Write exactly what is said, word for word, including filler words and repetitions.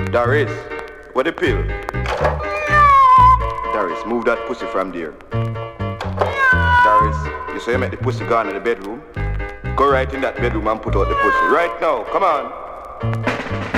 Doris, what the pill? Doris, move that pussy from there. Doris, you say you make the pussy gone in the bedroom? Go right in that bedroom and put out the pussy. Right now, come on.